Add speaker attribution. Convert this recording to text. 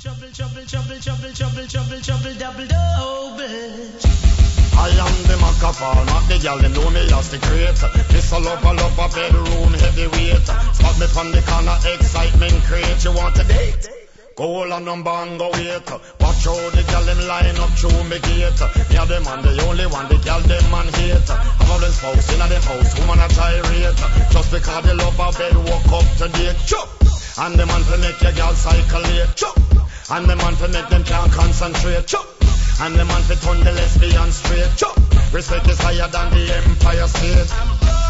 Speaker 1: Trouble, double, bitch.
Speaker 2: I am the microphone, not the girl, them know me as the creator. This a love a bedroom heavyweight. Spot me from the corner, excitement create. You want a date? Call a number and go wait. Watch how the girl them line up through me gate. Me a them man, the only one, the girl them man hate. I'm all them spouse in a them house, woman a gyrate. Just because they love a bed, walk up to date. Chop! And the man to make your girl cycle late. Chop! And the man to make them can't concentrate. Chop! And the man to turn the lesbian straight. Chop! Respect is higher than the Empire State.